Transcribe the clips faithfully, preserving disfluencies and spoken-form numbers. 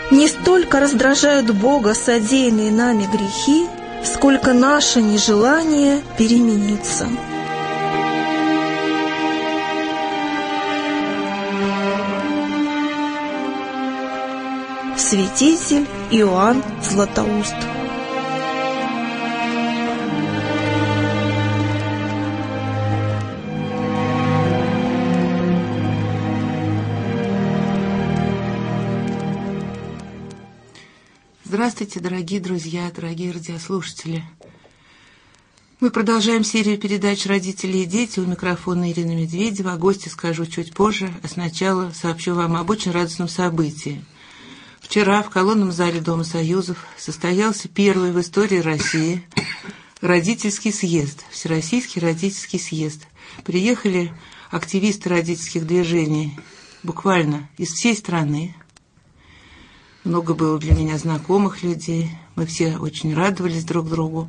Не столько раздражают Бога содеянные нами грехи, сколько наше нежелание перемениться. Святитель Иоанн Златоуст. Здравствуйте, дорогие друзья, дорогие радиослушатели. Мы продолжаем серию передач «Родители и дети». У микрофона Ирина Медведева. О гости скажу чуть позже, а сначала сообщу вам об очень радостном событии. Вчера в колонном зале Дома Союзов состоялся первый в истории России родительский съезд, Всероссийский родительский съезд. Приехали активисты родительских движений буквально из всей страны. Много было для меня знакомых людей, мы все очень радовались друг другу.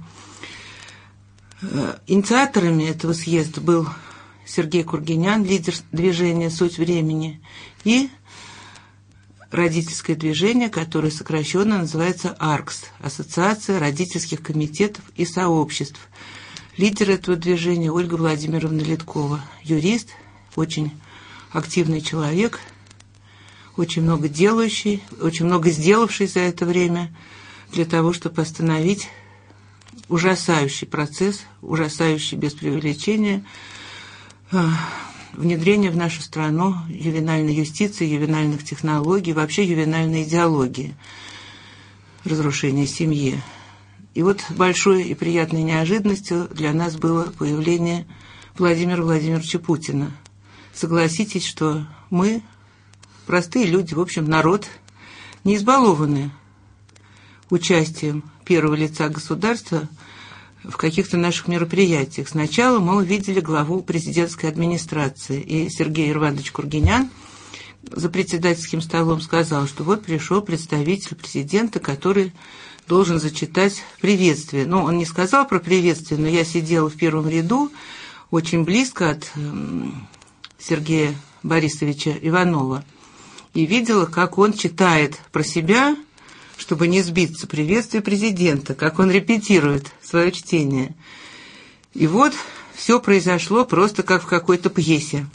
Инициаторами этого съезда был Сергей Кургинян, лидер движения «Суть времени», и родительское движение, которое сокращенно называется АРКС, Ассоциация родительских комитетов и сообществ. Лидер этого движения Ольга Владимировна Литкова, юрист, очень активный человек, очень много делающий, очень много сделавший за это время для того, чтобы остановить ужасающий процесс, ужасающий без преувеличения, внедрение в нашу страну ювенальной юстиции, ювенальных технологий, вообще ювенальной идеологии, разрушения семьи. И вот большой и приятной неожиданностью для нас было появление Владимира Владимировича Путина. Согласитесь, что мы, простые люди, в общем, народ, не избалованы участием первого лица государства в каких-то наших мероприятиях. Сначала мы увидели главу президентской администрации, и Сергей Иванович Кургинян за председательским столом сказал, что вот пришел представитель президента, который должен зачитать приветствие. Ну, он не сказал про приветствие, но я сидела в первом ряду, очень близко от Сергея Борисовича Иванова, и видела, как он читает про себя, чтобы не сбиться, приветствие президента, как он репетирует свое чтение. И вот все произошло просто как в какой-то пьесе.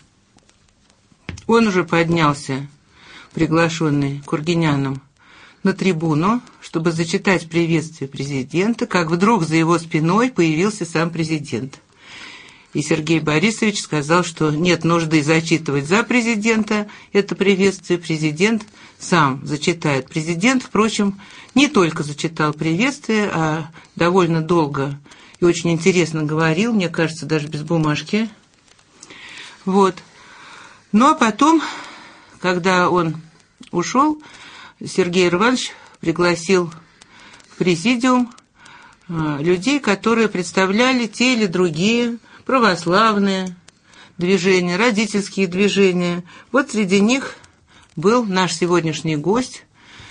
Он уже поднялся, приглашенный Кургиняном, на трибуну, чтобы зачитать приветствие президента, как вдруг за его спиной появился сам президент. И Сергей Борисович сказал, что нет нужды зачитывать за президента это приветствие, президент сам зачитает. Президент, впрочем, не только зачитал приветствие, а довольно долго и очень интересно говорил, мне кажется, даже без бумажки. Вот. Ну, а потом, когда он ушел, Сергей Иванович пригласил в президиум людей, которые представляли те или другие православные движения, родительские движения. Вот среди них был наш сегодняшний гость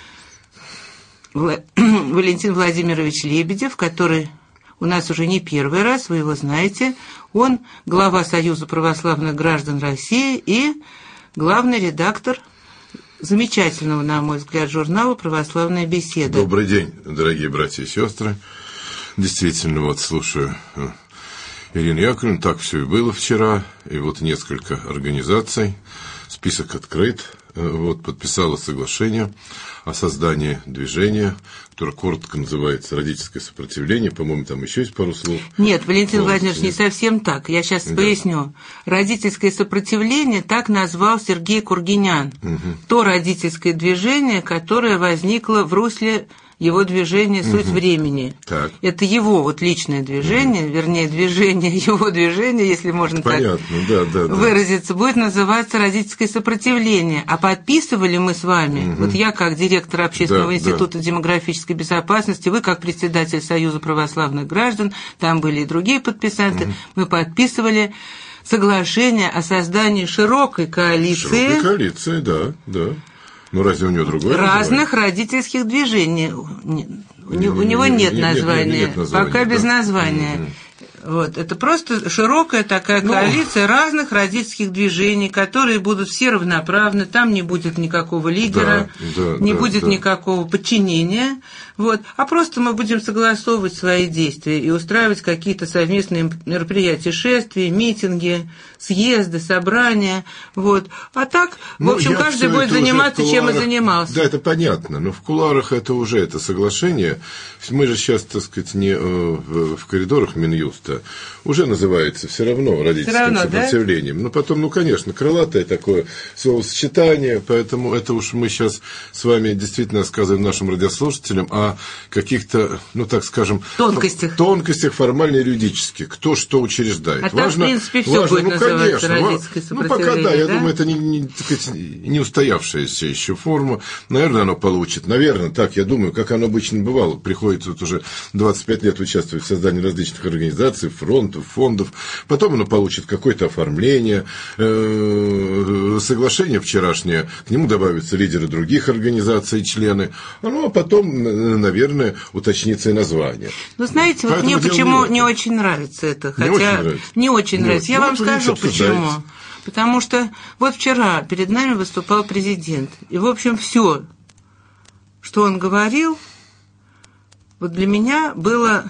Валентин Владимирович Лебедев, который у нас уже не первый раз, вы его знаете. Он глава Союза православных граждан России и главный редактор замечательного, на мой взгляд, журнала «Православная беседа». Добрый день, дорогие братья и сестры. Действительно, вот слушаю Ирину Яковлевну, так все и было вчера, и вот несколько организаций, список открыт, вот подписало соглашение о создании движения, которое коротко называется «Родительское сопротивление», по-моему, там еще есть пару слов. Нет, Валентин вот, Владимирович, не совсем так, я сейчас да. поясню. «Родительское сопротивление» так назвал Сергей Кургинян, угу. то родительское движение, которое возникло в русле его движение «Суть угу. времени». Так. Это его вот личное движение, угу. вернее, движение, его движение, если можно Понятно. так да, да, да. выразиться, будет называться «Родительское сопротивление». А подписывали мы с вами, угу. вот я как директор Общественного да, института да. демографической безопасности, вы как председатель Союза православных граждан, там были и другие подписанты, угу. мы подписывали соглашение о создании широкой коалиции. Широкой коалиции, да, да. Ну, разве у него другое разных название? Родительских движений. У, не, у, не, у него нет, нет названия, нет, нет названия, пока да. без названия. Mm-hmm. Вот. Это просто широкая такая Ну, коалиция разных родительских движений, которые будут все равноправны, там не будет никакого лидера, да, да, не да, будет да. никакого подчинения, вот. А просто мы будем согласовывать свои действия и устраивать какие-то совместные мероприятия, шествия, митинги, съезды, собрания, вот. А так, Ну, в общем, я каждый всё будет это уже заниматься, в чем и кулуарах- занимался. Да, это понятно, но в кулуарах это уже это соглашение. Мы же сейчас, так сказать, не э, в, в коридорах Минюста, уже называется все равно родительским Всё равно, сопротивлением. Да? Ну, потом, ну, конечно, крылатое такое словосочетание, поэтому это уж мы сейчас с вами действительно рассказываем нашим радиослушателям о каких-то, ну, так скажем, Тонкостях. тонкостях формально-юридических, кто что учреждает. А так, в принципе, всё будет ну, называться конечно, родительское ну, пока, да, сопротивление, я да? думаю, это не, не, так сказать, не устоявшаяся еще форма. Наверное, оно получит. Наверное, так, я думаю, как оно обычно бывало. Приходится вот уже двадцать пять лет участвовать в создании различных организаций, фронтов, фондов. Потом оно получит какое-то оформление, э, соглашение вчерашнее. К нему добавятся лидеры других организаций, члены. Ну, а потом, наверное, уточнится и название. Ну, знаете, вот Поэтому мне дело почему не в не этом. очень нравится это. Не Хотя очень нравится? не очень Ну, нравится. Я ну, вам вы скажу, обсуждаете. почему. Потому что вот вчера перед нами выступал президент. И, в общем, все, что он говорил, вот для меня было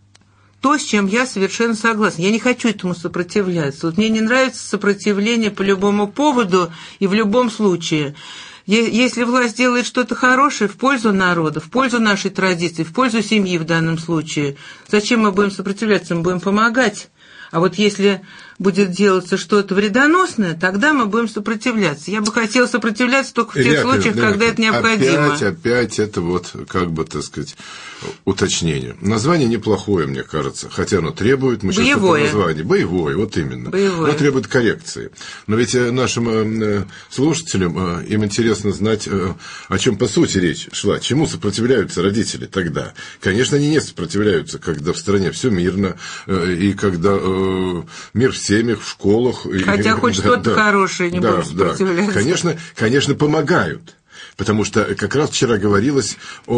то, с чем я совершенно согласна. Я не хочу этому сопротивляться. Вот мне не нравится сопротивление по любому поводу и в любом случае. Е- Если власть делает что-то хорошее в пользу народа, в пользу нашей традиции, в пользу семьи в данном случае, зачем мы будем сопротивляться? Мы будем помогать. А вот если будет делаться что-то вредоносное, тогда мы будем сопротивляться. Я бы хотела сопротивляться только в тех Илья случаях, Яковлевич, когда это необходимо. Опять, опять это вот, как бы, так сказать, уточнение. Название неплохое, мне кажется, хотя оно требует, мы сейчас Боевое. это название, боевое, вот именно. Боевое. Оно требует коррекции. Но ведь э, нашим э, слушателям, э, им интересно знать, э, о чем по сути речь шла, чему сопротивляются родители тогда. Конечно, они не сопротивляются, когда в стране все мирно, э, и когда э, мир в семьях, в школах. Хотя и, хоть да, что-то да, хорошее не да, будем да. сопротивляться. Конечно, конечно, помогают. Потому что как раз вчера говорилось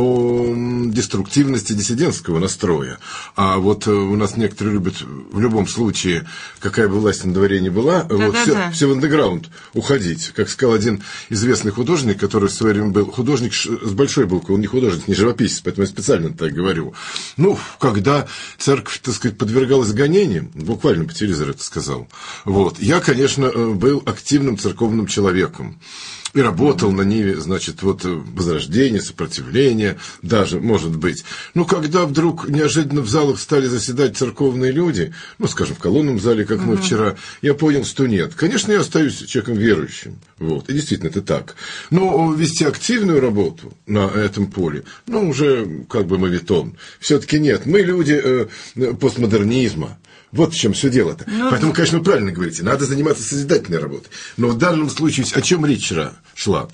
о деструктивности диссидентского настроя. А вот у нас некоторые любят в любом случае, какая бы власть на дворе ни была, Да, вот да, все, да. все в андеграунд уходить. Как сказал один известный художник, который в свое время был художник с большой буквы, он не художник, не живописец, поэтому я специально так говорю. Ну, когда церковь, так сказать, подвергалась гонениям, буквально по телевизору это сказал, вот, я, конечно, был активным церковным человеком. И работал на ниве, значит, вот возрождение, сопротивление, даже, может быть. Ну, когда вдруг неожиданно в залах стали заседать церковные люди, ну, скажем, в колонном зале, как мы вчера, я понял, что нет. Конечно, я остаюсь человеком верующим. Вот. И действительно, это так. Но вести активную работу на этом поле, ну, уже как бы моветон. Все-таки нет. Мы люди э, постмодернизма. Вот в чем все дело-то. Ну, Поэтому, конечно, вы правильно говорите, надо заниматься созидательной работой. Но в данном случае о чем речь шла?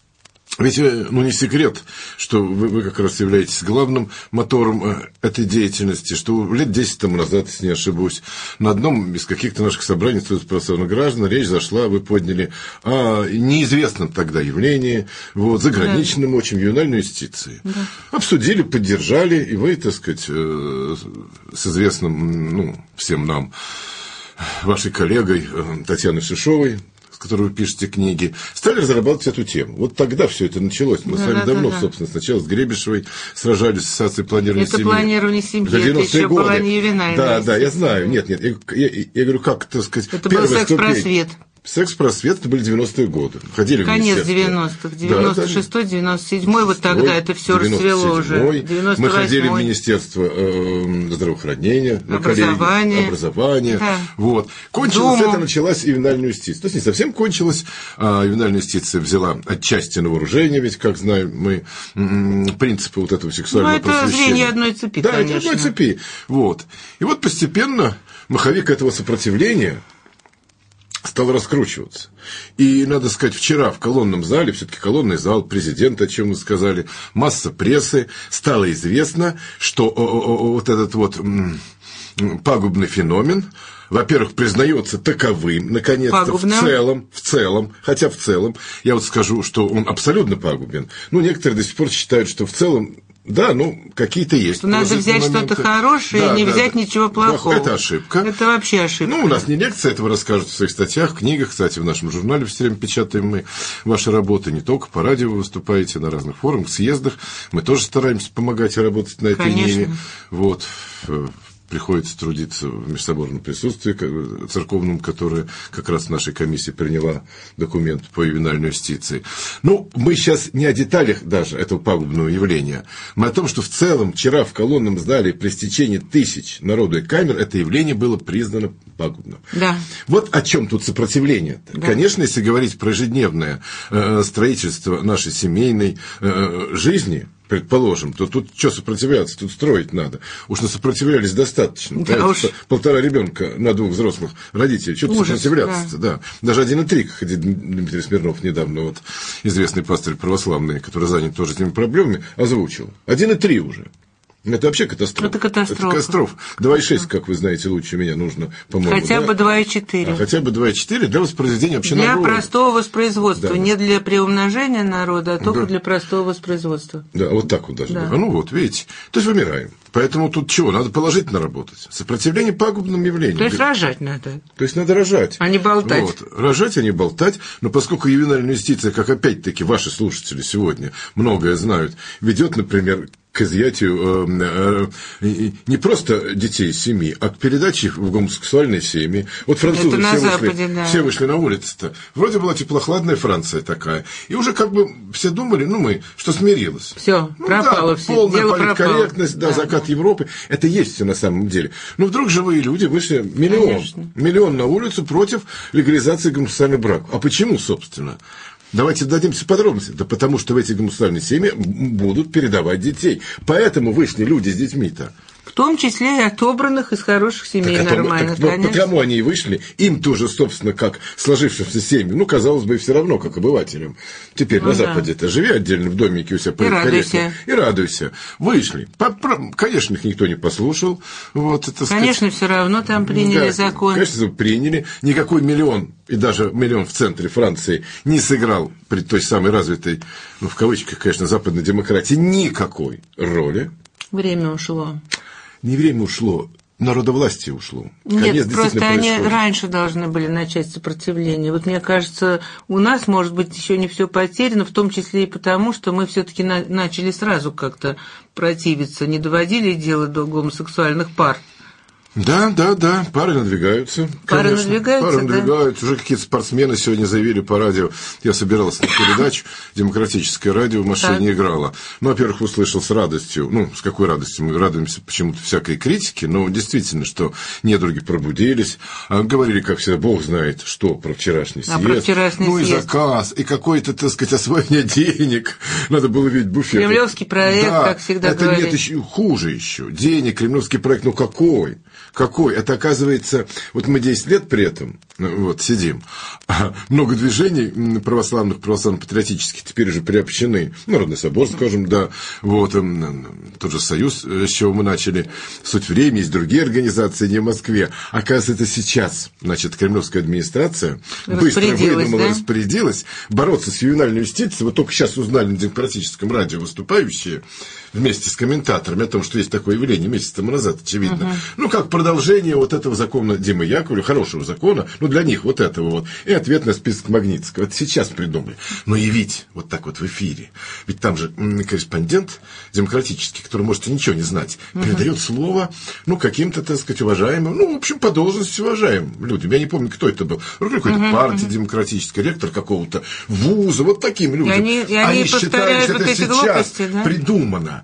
Ведь, ну, не секрет, что вы, вы как раз являетесь главным мотором этой деятельности, что лет десять тому назад, если не ошибусь, на одном из каких-то наших собраний Союза православных граждан речь зашла, вы подняли о неизвестном тогда явлении, вот, заграничном, да. очень, ювенальной юстиции. Да. Обсудили, поддержали, и вы, так сказать, с известным, ну, всем нам, вашей коллегой Татьяной Шишовой, которой вы пишете книги, стали разрабатывать эту тему. Вот тогда все это началось. Мы да, с вами да, давно, да, собственно, сначала с Гребешевой сражались с ассоциацией планирования это семьи. Это планирование семьи, это еще годы. была не ювенальная. Да, да, я знаю. Нет, нет, я, я, я говорю, как, так сказать, это был секс-просвет. Секс-просвет, это были девяностые годы. Ходили конец девяностых, девяносто шестой, девяносто седьмой, вот тогда это все расцвело уже. девяносто восьмой. Мы ходили в Министерство э, здравоохранения, образования. образования. Да. Вот. Кончилось Думу. это, началась ювенальная юстиция. То есть не совсем кончилась, а ювенальная юстиция взяла отчасти на вооружение, ведь, как знаем мы, принципы вот этого сексуального просвещения. Ну, это звенья одной цепи, да, конечно. это одной цепи. Вот. И вот постепенно маховик этого сопротивления стал раскручиваться. И, надо сказать, вчера в колонном зале, все-таки колонный зал, президент, о чем вы сказали, масса прессы, стало известно, что вот этот вот пагубный феномен, во-первых, признается таковым, наконец-то, пагубным. в целом, в целом, хотя в целом, я вот скажу, что он абсолютно пагубен. Ну, некоторые до сих пор считают, что в целом Да, ну, какие-то есть. Что надо взять моменты. Что-то хорошее да, и не да, взять да. ничего плохого. Это ошибка. Это вообще ошибка. Ну, у нас не лекция, этого расскажут в своих статьях, книгах. Кстати, в нашем журнале все время печатаем мы ваши работы. Не только по радио вы выступаете, на разных форумах, съездах. Мы тоже стараемся помогать и работать на этой ниве. Вот. Приходится трудиться в межсоборном присутствии церковном, которое как раз в нашей комиссии приняла документ по ювенальной юстиции. Ну, мы сейчас не о деталях даже этого пагубного явления, мы о том, что в целом вчера в колонном зале при стечении тысяч народу и камер это явление было признано пагубным. Да. Вот о чем тут сопротивление. Да. Конечно, если говорить про ежедневное э, строительство нашей семейной э, жизни, предположим, то тут что сопротивляться, тут строить надо. Уж насопротивлялись достаточно. Да уж. Полтора ребенка на двух взрослых родителей. Что тут сопротивляться-то, да. да. Даже один и три, как Дмитрий Смирнов недавно, вот, известный пастырь православный, который занят тоже этими проблемами, озвучил. Один и три уже. Это вообще катастрофа. Это катастрофа. Это катастрофа. два и шесть, как вы знаете, лучше меня нужно, по-моему. Хотя да? бы два и четыре. А, хотя бы два и четыре для воспроизведения вообще для народа. Для простого воспроизводства. Да. Не для приумножения народа, а только да. для простого воспроизводства. Да, вот так вот даже. Да. А ну вот, видите. То есть вымираем. Поэтому тут чего? Надо положительно работать. Сопротивление пагубным явлениям. То есть рожать надо. То есть надо рожать. А не болтать. Вот. Рожать, а не болтать. Но поскольку ювенальная юстиция, как опять-таки ваши слушатели сегодня многое знают, ведет, например, к изъятию э, э, не просто детей из семьи, а к передаче их в гомосексуальные семьи. Вот французы все, Западе, вышли, да. все вышли на улицу-то. Вроде была теплохладная Франция такая. И уже как бы все думали, ну мы, что смирилась. Все, ну, пропало да, все. Полная Дело политкорректность, да, да, закат Европы. Это есть все на самом деле. Но вдруг живые люди вышли миллион. Конечно. Миллион на улицу против легализации гомосексуального брака. А почему, собственно? Давайте дадимся подробности. Да потому что в эти гомосексуальные семьи будут передавать детей. Поэтому вышли люди с детьми-то. В том числе и отобранных из хороших семей так, нормальных, так, конечно. Потому они и вышли, им тоже, собственно, как сложившимся семьям, ну, казалось бы, и все равно, как обывателям. Теперь ну, на да. Западе-то живи отдельно в домике у себя и радуйся. И радуйся. Вышли. Конечно, их никто не послушал. Вот, это, конечно, сказать, все равно там приняли да, закон. Конечно, приняли. Никакой миллион, и даже миллион в центре Франции не сыграл при той самой развитой, ну, в кавычках, конечно, западной демократии никакой роли. Время ушло. Не время ушло, народовластие ушло. Нет, просто они происходит. Раньше должны были начать сопротивление. Вот мне кажется, у нас, может быть, еще не все потеряно, в том числе и потому, что мы все-таки на- начали сразу как-то противиться, не доводили дело до гомосексуальных пар. Да, да, да, пары надвигаются. Пары конечно. надвигаются, Пары да? надвигаются. Уже какие-то спортсмены сегодня заявили по радио. Я собирался на передачу, демократическое радио в машине так. играло. Ну, во-первых, услышал с радостью, ну, с какой радостью, мы радуемся почему-то всякой критике, но действительно, что недруги пробудились, а говорили, как всегда, Бог знает, что про вчерашний съезд. А про вчерашний ну, съезд. и заказ, и какое-то, так сказать, освоение денег. Надо было видеть буфет. Кремлевский проект, да, как всегда это говорили. Нет, еще хуже еще. Денег, кремлевский проект, ну какой? Какой? Это, оказывается, вот мы десять лет при этом вот, сидим, много движений православных, православно-патриотических теперь уже приобщены, Народный собор, скажем, да, вот, тот же Союз, с чего мы начали, Суть времени, есть другие организации, не в Москве. Оказывается, это сейчас, значит, кремлевская администрация быстро выдумала, да? распорядилась бороться с ювенальной юстицией. Вы только сейчас узнали на демократическом радио выступающие вместе с комментаторами о том, что есть такое явление месяц тому назад, очевидно. Uh-huh. Ну, как продолжение вот этого закона Димы Яковлева, хорошего закона, ну, для них вот этого вот, и ответ на список Магнитского. Это сейчас придумали. Но явить вот так вот в эфире. Ведь там же корреспондент демократический, который может ничего не знать, uh-huh. передает слово, ну, каким-то, так сказать, уважаемым, ну, в общем, по должности уважаемым людям. Я не помню, кто это был. Какой-то uh-huh. партии демократической, ректор какого-то вуза, вот таким людям. И они, и они, они считают, что вот это сейчас глупости, да? придумано.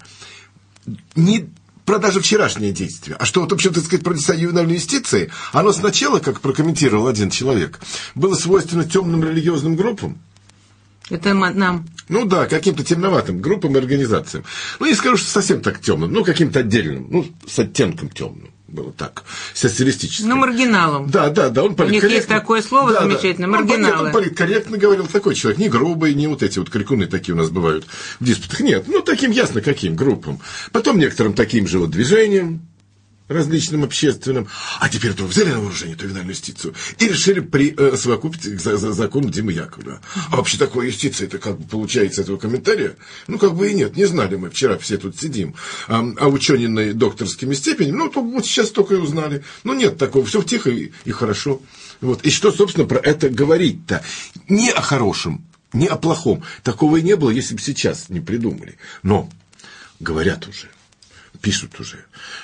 Не про даже вчерашнее действие, а что вот, в общем, так сказать, про ювенальной юстиции, оно сначала, как прокомментировал один человек, было свойственно темным религиозным группам. Это нам. Ну да, каким-то темноватым группам и организациям. Ну, не скажу, что совсем так темным, ну, каким-то отдельным, ну, с оттенком темным. Было так, социалистическим. Ну, маргиналом. Да, да, да, он политкорректно. У них есть такое слово да, замечательное, да. маргиналы. Он, он политкорректно говорил, такой человек, не грубый, не вот эти вот крикуны такие у нас бывают в диспутах. Нет, ну, таким ясно каким группам. Потом некоторым таким же вот движением, различным общественным, а теперь вдруг взяли на вооружение эту ювенальную юстицию и решили присовокупить к за, за закону Димы Яковлева. А вообще такое юстиция, это как бы получается этого комментария? Ну, как бы и нет, не знали мы, вчера все тут сидим, а, а учененные докторскими степенями, ну, то, вот сейчас только и узнали. Ну, нет такого, все тихо и, и хорошо. Вот. И что, собственно, про это говорить-то? Не о хорошем, не о плохом. Такого и не было, если бы сейчас не придумали. Но говорят уже. Пишут уже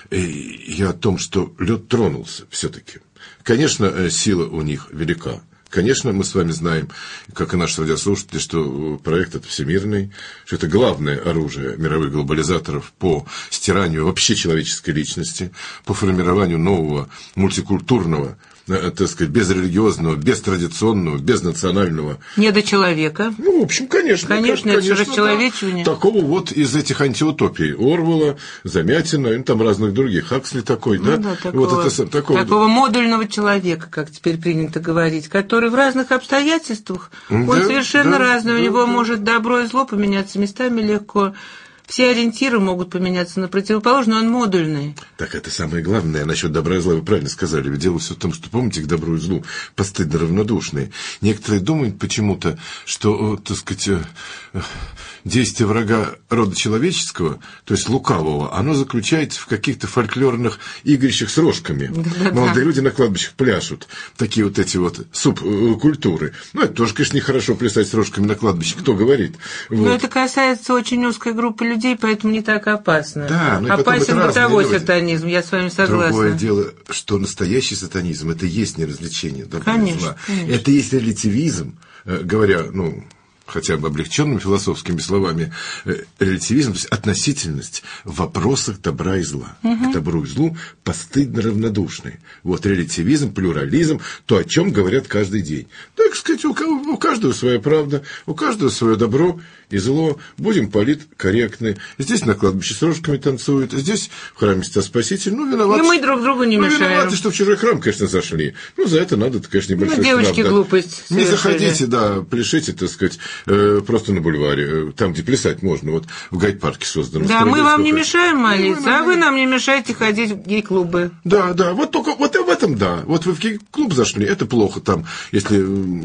и о том, что лед тронулся все-таки. Конечно, сила у них велика. Конечно, мы с вами знаем, как и наши радиослушатели, что проект это всемирный, что это главное оружие мировых глобализаторов по стиранию вообще человеческой личности, по формированию нового мультикультурного, так сказать, безрелигиозного, бестрадиционного, безнационального. Недочеловека. Ну, в общем, конечно. Конечно, конечно это расчеловечивание. Да. Такого вот из этих антиутопий Орвелла, Замятина, и там разных других. Хаксли такой, ну, да? да такого, вот это, такого, такого модульного человека, как теперь принято говорить, который в разных обстоятельствах, да, он совершенно да, разный, да, у него да. может добро и зло поменяться местами легко. Все ориентиры могут поменяться на противоположное, он модульный. Так это самое главное насчет добра и зла, вы правильно сказали. Ведь дело все в том, что, помните, к добру и злу постыдно равнодушные. Некоторые думают почему-то, что, так сказать, действие врага рода человеческого, то есть лукавого, оно заключается в каких-то фольклорных игрищах с рожками. Да-да-да. Молодые люди на кладбищах пляшут. Такие вот эти вот субкультуры. Ну, это тоже, конечно, нехорошо плясать с рожками на кладбище. Кто говорит? Вот. Но это касается очень узкой группы людей. людей, поэтому не так опасно. Да, ну опасен бытовой сатанизм, я с вами согласна. Другое дело, что настоящий сатанизм, это есть не развлечение добра и конечно, зла. Конечно. Это есть релятивизм, говоря, ну, хотя бы облегченными философскими словами, релятивизм, то есть относительность в вопросах добра и зла. Угу. К добру и злу постыдно равнодушный. Вот релятивизм, плюрализм, то, о чем говорят каждый день. Так сказать, у каждого своя правда, у каждого свое добро и зло. Будем политкорректны. Здесь на кладбище с рожками танцуют, здесь в храме Спаситель. Ну, виноваты. И мы друг другу не ну, мешаем. Виноваты, что в чужой храм, конечно, зашли. Ну, за это надо, конечно, небольшой ну, девочки штраф, глупость да. Не заходите, да, пляшите, так сказать, э, просто на бульваре, там, где плясать можно, вот в гайд-парке созданном. Да, мы вам не мешаем молиться, ну, а вы нам не мешаете ходить в гей-клубы. Да, да, вот только вот в этом, да. Вот вы в гей-клуб зашли, это плохо там, если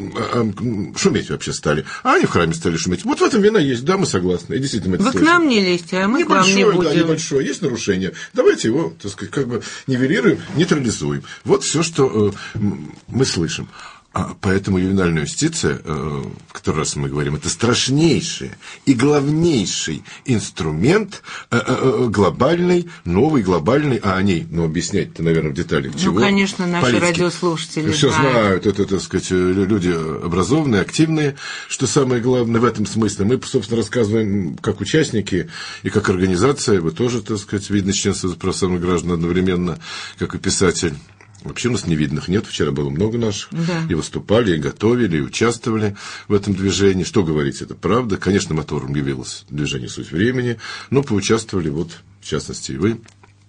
э, шуметь вообще стали. А они в храме стали шуметь. Вот в этом вина есть, да, мы согласны. И действительно, это вы слышим. К нам не лезьте, а мы небольшое, к вам не будем. Да, небольшое, есть нарушение. Давайте его, так сказать, как бы нивелируем, нейтрализуем. Вот все, что э, мы слышим. А поэтому ювенальная юстиция, э, в который раз мы говорим, это страшнейший и главнейший инструмент э, э, глобальный, новый глобальный, а о ней, ну, объяснять-то, наверное, в деталях чего. Ну, конечно, наши политики. Радиослушатели все знают. знают, это, так сказать, люди образованные, активные, что самое главное в этом смысле. Мы, собственно, рассказываем как участники и как организация, вы тоже, так сказать, видно членство православных граждан одновременно, как и писатель. Вообще у нас невидных нет, вчера было много наших, да. И выступали, и готовили, и участвовали в этом движении. Что говорить, это правда. Конечно, мотором явилось движение «Суть времени», но поучаствовали, вот, в частности, и вы.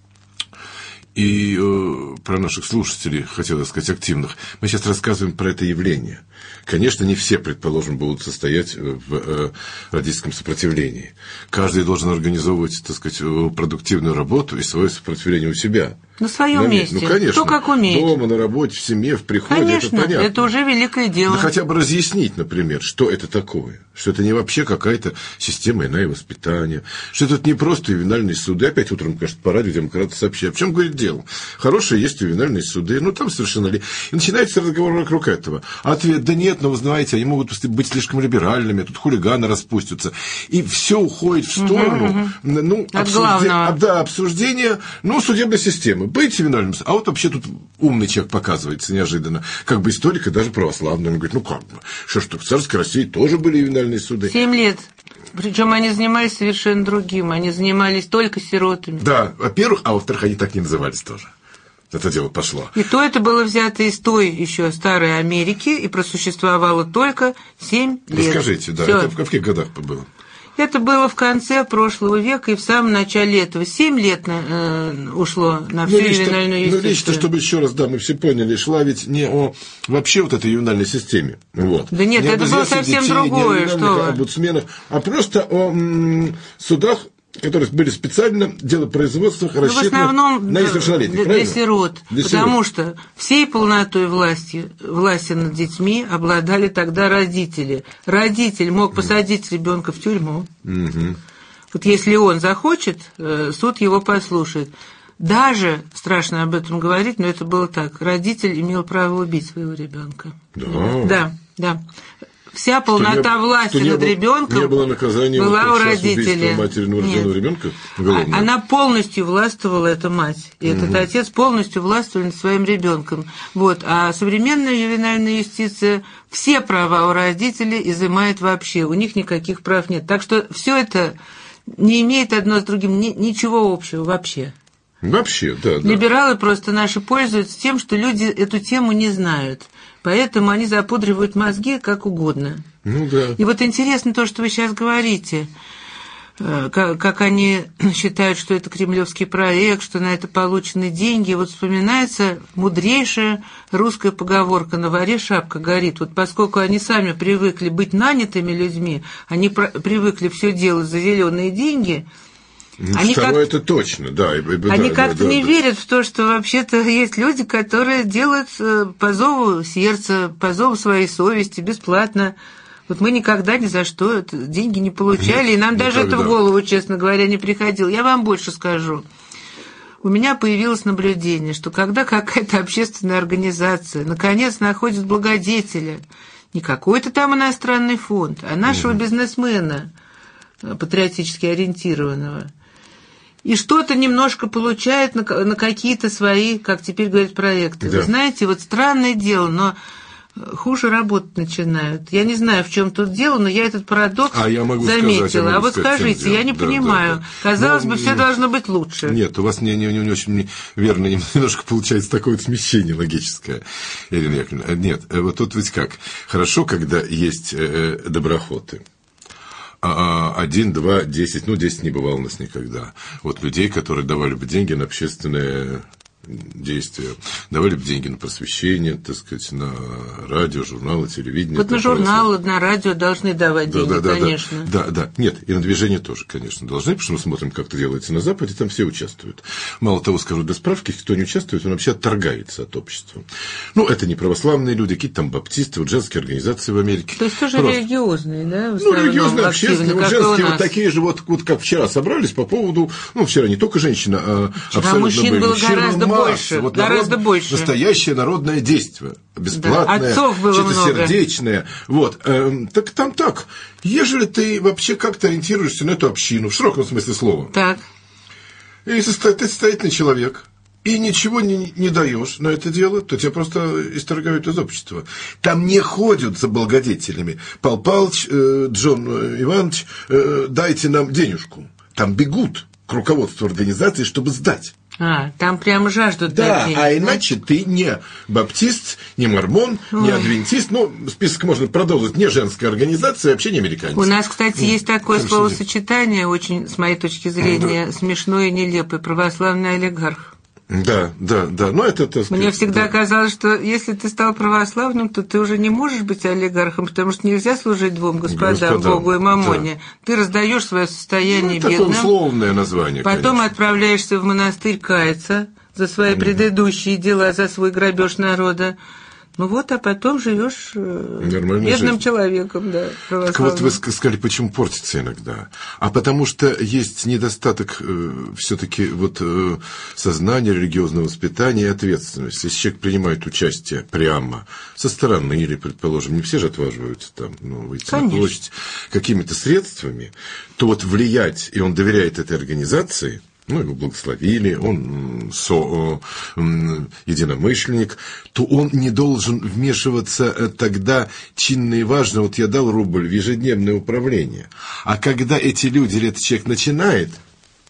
И э, про наших слушателей, хотел сказать, активных. Мы сейчас рассказываем про это явление. Конечно, не все, предположим, будут состоять в э, родительском сопротивлении. Каждый должен организовывать, так сказать, продуктивную работу и свое сопротивление у себя. На своем на месте. Ну, конечно. Кто как умеет. Дома, на работе, в семье, в приходе. Конечно, это понятно. это уже великое дело. Да хотя бы разъяснить, например, что это такое. Что это не вообще какая-то система иная воспитания. Что это не просто ювенальные суды. Опять утром, конечно, по радио демократы сообщают. В чем, говорит, дело? Хорошие есть ювенальные суды. Ну, там совершенно ли. И начинается разговор вокруг этого. Ответ: да нет, но вы знаете, они могут быть слишком либеральными. Тут хулиганы распустятся. И все уходит в сторону. Угу, угу. Ну, от обсужде... главного. Да, обсуждения, ну, судебной системы. Быть ювенальным. А вот вообще тут умный человек показывается неожиданно. Как бы историк и даже православный. Он говорит, ну как бы, что ж, в царской России тоже были ювенальные суды. Семь лет. Причем они занимались совершенно другим. Они занимались только сиротами. Да, во-первых, а во-вторых, они так не назывались тоже. Это дело пошло. И то это было взято из той еще старой Америки и просуществовало только семь лет. Расскажите, да, Всё. это в каких годах было? Это было в конце прошлого века и в самом начале этого. Семь лет на, э, ушло на всю ну, ювенальную юстицию. Ну, лично, чтобы еще раз, да, мы все поняли, шла ведь не о вообще вот этой ювенальной системе. Вот. Да нет, не это было совсем детей, другое. Не о что омбудсменах, а просто о м, судах которые были специально делопроизводствах, рассчитаны в основном на несовершеннолетних, для, для сирот, для потому сирот. что всей полнотой власти, власти над детьми обладали тогда родители. Родитель мог посадить ребенка в тюрьму. Угу. Вот если он захочет, суд его послушает. Даже, страшно об этом говорить, но это было так, родитель имел право убить своего ребенка. Да. Да, да. Вся полнота не, власти над было, ребенком не было наказания была вот, у родителей. Матери новорожденного ребенка? Уголовное. Она полностью властвовала, эта мать. И угу. этот отец полностью властвовал над своим ребенком. Вот. А современная ювенальная юстиция все права у родителей изымает вообще. У них никаких прав нет. Так что все это не имеет одно с другим ни, ничего общего вообще. Вообще, да, да. Либералы просто наши пользуются тем, что люди эту тему не знают. Поэтому они запудривают мозги как угодно. Ну да. И вот интересно то, что вы сейчас говорите. Как, как они считают, что это кремлевский проект, что на это получены деньги. Вот вспоминается мудрейшая русская поговорка «на воре шапка горит». Вот поскольку они сами привыкли быть нанятыми людьми, они про- привыкли все делать за зеленые деньги. Ну, они второе как... это точно, да. Они да, как-то да, не да. верят в то, что вообще-то есть люди, которые делают по зову сердца, по зову своей совести, бесплатно. Вот мы никогда ни за что это, деньги не получали, Нет, и нам даже никогда. Это в голову, честно говоря, не приходило. Я вам больше скажу. У меня появилось наблюдение, что когда какая-то общественная организация наконец находит благодетеля, не какой-то там иностранный фонд, а нашего угу. бизнесмена, патриотически ориентированного, и что-то немножко получает на, на какие-то свои, как теперь говорят, проекты. Да. Вы знаете, вот странное дело, но хуже работать начинают. Я не знаю, в чем тут дело, но я этот парадокс а я могу заметила. Сказать, я могу а вот сказать, скажите, я не да, понимаю. Да, да. Казалось но, бы, все должно быть лучше. Нет, у вас не, не, не очень верно, немножко получается такое вот смещение логическое, Ирина Яковлевна. Нет, вот тут ведь как. Хорошо, когда есть э, доброхоты. Один, два, десять, ну, десять не бывало у нас никогда. Вот людей, которые давали бы деньги на общественное действия, давали бы деньги на просвещение, так сказать, на радио, журналы, телевидение. Вот на журналы, на радио должны давать да, деньги, да, да, конечно. Да, да, да. Нет, и на движение тоже, конечно, должны, потому что мы смотрим, как это делается на Западе, там все участвуют. Мало того, скажу для справки, кто не участвует, он вообще отторгается от общества. Ну, это не православные люди, какие-то там баптисты, вот женские организации в Америке. То есть тоже Просто. Религиозные, да? Ну, религиозные, общественные, вот женские вот нас. такие же, вот, вот как вчера собрались по поводу, ну, вчера не только женщина, а вчера абсолютно мужчин были. было Мужчин гораздо масса. больше, Вот гораздо народ, больше. Настоящее народное действие, бесплатное, да, отцов было чистосердечное. Вот, эм, так там так, ежели ты вообще как-то ориентируешься на эту общину, в широком смысле слова, так. и если ты состоятельный человек, и ничего не, не даешь на это дело, то тебя просто исторгают из общества. Там не ходят за благодетелями. Пал Палыч, э, Джон Иванович, э, дайте нам денежку. Там бегут к руководству организации, чтобы сдать. А, там прямо жаждут да, денег. а иначе да? Ты не баптист, не мормон, Ой. не адвентист. Ну, список можно продолжить. Не женская организация, вообще не американец. У нас, кстати, ну, есть такое словосочетание, очень, с моей точки зрения, да. смешное и нелепое. Православный олигарх. Да, да, да. Но это, так сказать, Мне всегда да. казалось, что если ты стал православным, то ты уже не можешь быть олигархом, потому что нельзя служить двум господам, господам Богу и Мамоне. Да. Ты раздаешь свое состояние ну, бедным. Такое условное название. Потом конечно. Отправляешься в монастырь каяться за свои mm-hmm. предыдущие дела, за свой грабеж народа. Ну вот, а потом живешь бедным жизнь. Человеком, да. Так вот вы сказали, почему портится иногда. А потому что есть недостаток э, все-таки вот э, сознания, религиозного воспитания и ответственности. Если человек принимает участие прямо со стороны, или, предположим, не все же отваживаются там, ну, выйти Конечно. на площадь какими-то средствами, то вот влиять, и он доверяет этой организации. Ну, его благословили, он со, единомышленник, то он не должен вмешиваться тогда чинно и важно. Вот я дал рубль в ежедневное управление. А когда эти люди, или этот человек начинает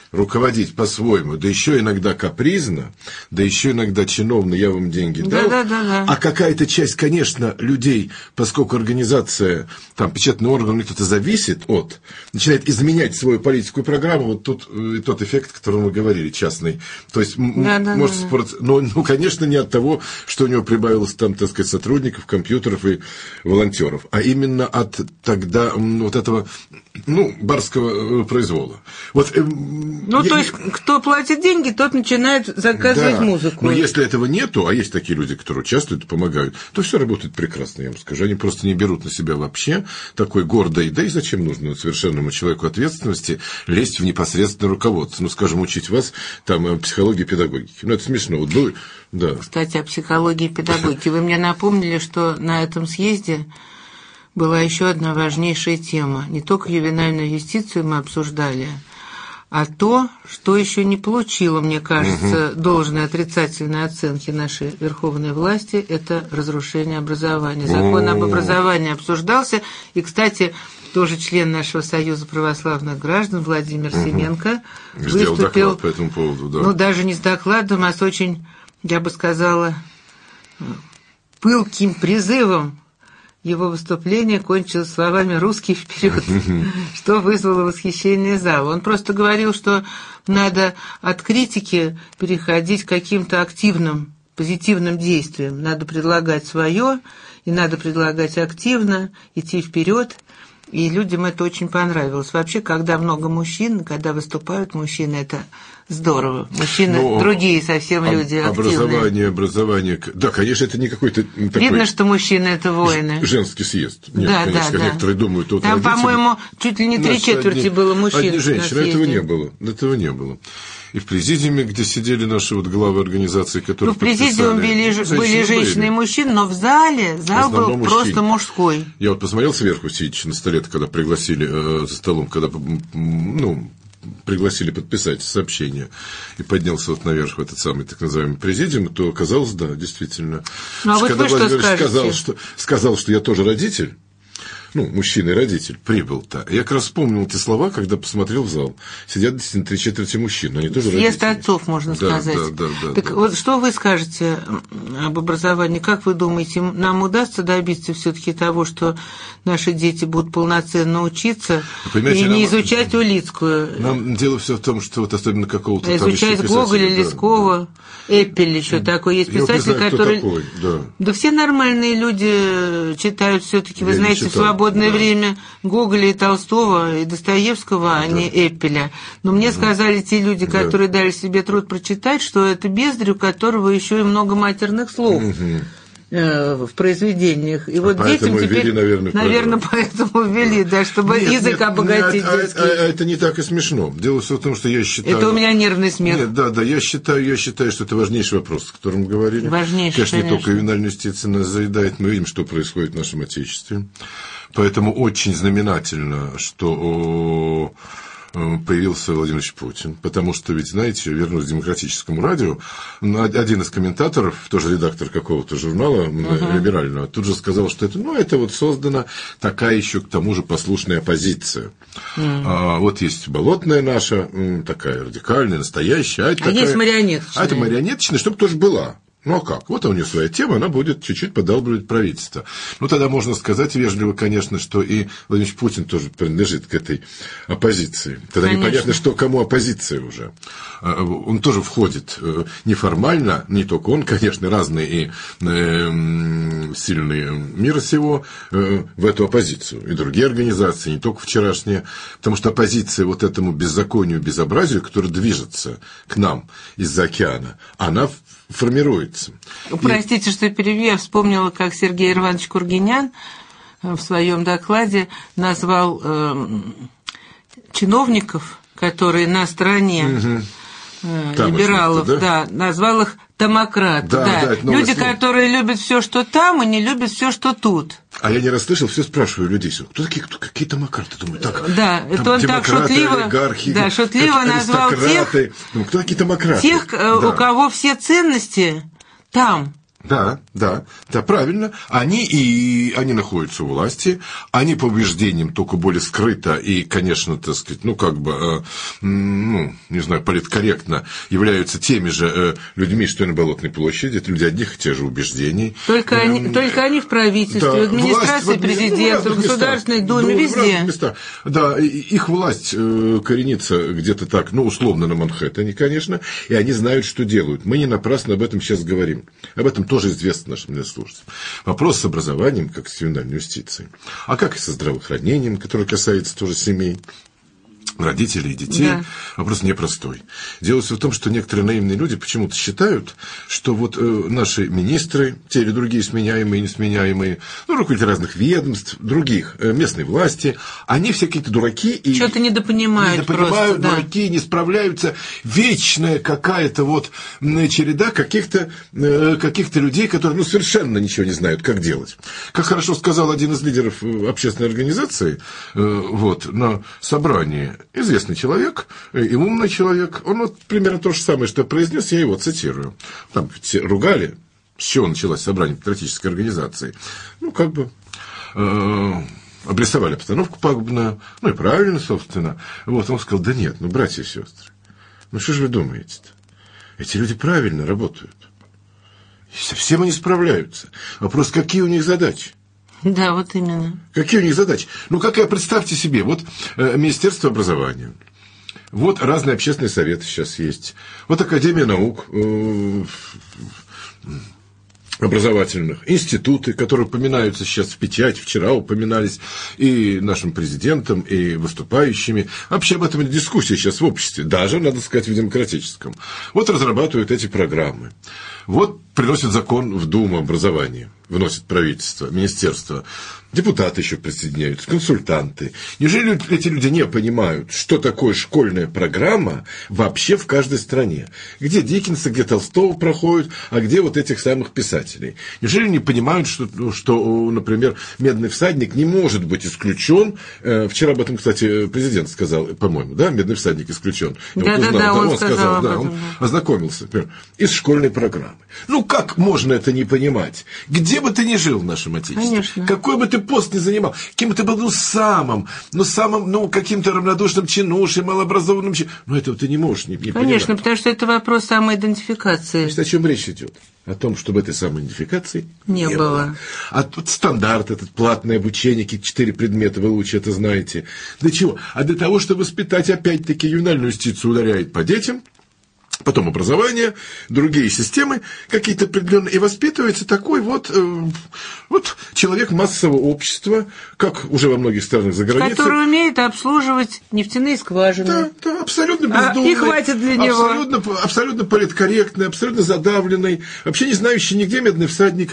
руководить по-своему, да еще иногда капризно, да еще иногда чиновно, я вам деньги дал. Да, да, да, да. А какая-то часть, конечно, людей, поскольку организация, там, печатный орган, у них кто-то зависит от, начинает изменять свою политическую программу, вот тут и тот эффект, о котором мы говорили, частный. То есть, да, да, может, да, да. Спорт... Но, ну, конечно, не от того, что у него прибавилось там, так сказать, сотрудников, компьютеров и волонтеров, а именно от тогда вот этого, ну, барского произвола. Вот, ну, я... то есть, кто платит деньги, тот начинает заказывать да, музыку. Но если этого нету, а есть такие люди, которые участвуют и помогают, то все работает прекрасно, я вам скажу. Они просто не берут на себя вообще такой гордой, да и зачем нужно совершенному человеку ответственности лезть в непосредственное руководство? Ну, скажем, учить вас там психологии и педагогики. Ну, это смешно. Вот был, да. Кстати, о психологии и педагогике. Вы мне напомнили, что на этом съезде была еще одна важнейшая тема. Не только ювенальную юстицию мы обсуждали, а то, что еще не получило, мне кажется, угу. должной отрицательной оценки нашей верховной власти, это разрушение образования. Закон об образовании обсуждался, и, кстати, тоже член нашего Союза православных граждан Владимир угу. Семенко Сделал выступил, доклад по этому поводу, да. Ну, даже не с докладом, а с очень, я бы сказала, пылким призывом. Его выступление кончилось словами «русский вперед», что вызвало восхищение зала. Он просто говорил, что надо от критики переходить к каким-то активным, позитивным действиям. Надо предлагать свое, и надо предлагать активно, идти вперед. И людям это очень понравилось. Вообще, когда много мужчин, когда выступают мужчины, это здорово. Мужчины ну, другие совсем люди образование, активные. Образование, да, конечно, это не какой-то такой... Видно, что мужчины это воины. Женский съезд. Нет, да, конечно, да, как да. некоторые думают. Вот там, родители... по-моему, чуть ли не три четверти одни, было мужчин. Одни женщины, этого не было. Этого не было. И в президиуме, где сидели наши вот главы организации, которые ну, в президиуме были, были женщины и мужчины, но в зале зал был мужчины. Просто мужской. Я вот посмотрел сверху, сидячи на столе, когда пригласили э, за столом, когда ну, пригласили подписать сообщение, и поднялся вот наверх в этот самый так называемый президиум, то оказалось, да, действительно. Ну, а вот когда вы что скажете? Сказал что, сказал, что я тоже родитель, ну, мужчина и родитель, прибыл-то. Я как раз вспомнил эти слова, когда посмотрел в зал. Сидят действительно три четверти мужчин, они тоже съезд родители. Отцов, можно да, сказать. Да, да, да, так да. вот, что вы скажете об образовании? Как вы думаете, нам удастся добиться все-таки того, что наши дети будут полноценно учиться и не нам, изучать Улицкую? Нам дело все в том, что вот особенно какого-то... Изучать Гоголя, да, Лескова, да. Эппель еще такой. Есть писатель, знаю, который... Такой, да. да все нормальные люди читают все-таки, вы Я знаете, в свободное да. время Гоголя и Толстого, и Достоевского, а да. не Эппеля. Но мне да. сказали те люди, которые да. дали себе труд прочитать, что это бездарь, у которого еще и много матерных слов. Угу. В произведениях. И а вот детям теперь, ввели, наверное, наверное поэтому ввели, да, чтобы нет, язык нет, обогатить. Нет, а, а, а это не так и смешно. Дело все в том, что я считаю... Это у меня нервный смех. Нет, да, да, я считаю, я считаю, что это важнейший вопрос, о котором мы говорили. Важнейший, конечно, конечно. не только ювенальная юстиция нас заедает, мы видим, что происходит в нашем Отечестве. Поэтому очень знаменательно, что... появился Владимир Ильич Путин, потому что, ведь, знаете, вернусь к демократическому радио, один из комментаторов, тоже редактор какого-то журнала uh-huh. либерального, тут же сказал, что это, ну, это вот создана такая еще, к тому же, послушная оппозиция. Uh-huh. А, вот есть болотная наша, такая радикальная, настоящая, а, это а такая, есть марионеточная. А это марионеточная, чтобы тоже была. Ну, а как? Вот у нее своя тема, она будет чуть-чуть подалбливать правительство. Ну, тогда можно сказать вежливо, конечно, что и Владимир Путин тоже принадлежит к этой оппозиции. Тогда конечно. Непонятно, что кому оппозиция уже. Он тоже входит неформально, не только он, конечно, разные и э, сильные мира сего, э, в эту оппозицию. И другие организации, не только вчерашние. Потому что оппозиция вот этому беззаконию, безобразию, которое движется к нам из-за океана, она формируется. Простите, и... что перебью, я вспомнила, как Сергей Иванович Кургинян в своем докладе назвал э, чиновников, которые на стороне угу. э, либералов, да? Да, назвал их томократы. Да, да. Да, люди, слово. Которые любят все, что там, и не любят все, что тут. А я не расслышал, все спрашиваю людей, кто такие, кто, какие томократы? Думаю, так, да, это он так шутливо, олигархи, да, шутливо назвал тех, Думаю, кто такие томократы? Тех, да. у кого все ценности там, Да, да, да, правильно. Они и они находятся у власти, они по убеждениям только более скрыто и, конечно, так сказать, ну, как бы, э, ну, не знаю, политкорректно являются теми же э, людьми, что и на Болотной площади. Это люди одних и тех же убеждений. Только, э, они, только они в правительстве, да, в администрации власть, президента, ну, в Государственной Думе, ну, везде. Да, их власть э, коренится где-то так, ну, условно, на Манхэттене, конечно, и они знают, что делают. Мы не напрасно об этом сейчас говорим. Об этом тоже известно нашим слушателям. Вопрос с образованием, как с ювенальной юстицией, а как и со здравоохранением, которое касается тоже семей, родителей и детей, да. Вопрос непростой. Дело все в том, что некоторые наивные люди почему-то считают, что вот э, наши министры, те или другие сменяемые и несменяемые, ну, руководители разных ведомств, других, э, местной власти, они все какие-то дураки и что-то недопонимают, недопонимают просто, дураки, да. Не справляются. Вечная какая-то вот череда каких-то, э, каких-то людей, которые ну, совершенно ничего не знают, как делать. Как хорошо сказал один из лидеров общественной организации э, вот, на собрании, известный человек и умный человек, он вот примерно то же самое, что произнес, я его цитирую. Там все ругали, с чего началось собрание патриотической организации. Ну, как бы э, обрисовали обстановку пагубную, ну и правильно, собственно. Вот, он сказал, да нет, ну, братья и сестры, ну что же вы думаете-то? Эти люди правильно работают. И совсем они справляются. Вопрос, какие у них задачи? Да, вот именно. Какие у них задачи? Ну, какая, представьте себе, вот э, Министерство образования, вот разные общественные советы сейчас есть, вот Академия наук э, образовательных, институты, которые упоминаются сейчас в печати, вчера упоминались и нашим президентом, и выступающими. Вообще об этом дискуссия сейчас в обществе, даже, надо сказать, в демократическом. Вот разрабатывают эти программы. Вот приносят закон в Думу образования, вносит правительство, министерство. Депутаты еще присоединяются, консультанты. Неужели эти люди не понимают, что такое школьная программа вообще в каждой стране? Где Диккенса, где Толстого проходят, а где вот этих самых писателей? Неужели не понимают, что, что например, «Медный всадник» не может быть исключен? Вчера об этом, кстати, президент сказал, по-моему, да, «Медный всадник» исключен. Да, да, да, он, он сказал, сказал да, он ознакомился, например, из школьной программы. Ну, как можно это не понимать? Где бы ты ни жил в нашем Отечестве, конечно. Какой бы ты пост не занимал, кем бы ты был, ну, самым, ну, самым, ну, каким-то равнодушным чинушей, малообразованным чинушей, ну, этого ты не можешь не, не Конечно, понимать. Потому что это вопрос самоидентификации. Значит, о чем речь идет? О том, чтобы этой самоидентификации не, не было. было. А тут стандарт, этот платное обучение, какие четыре предмета, вы лучше это знаете. Для чего? А для того, чтобы воспитать, опять-таки, ювенальную юстицию ударяет по детям, потом образование, другие системы какие-то определенные, и воспитывается такой вот, э, вот человек массового общества, как уже во многих странах за границей. Который умеет обслуживать нефтяные скважины. Да, да, абсолютно бездумный. А, и хватит для него. Абсолютно, абсолютно политкорректный, абсолютно задавленный, вообще не знающий нигде «Медный всадник»,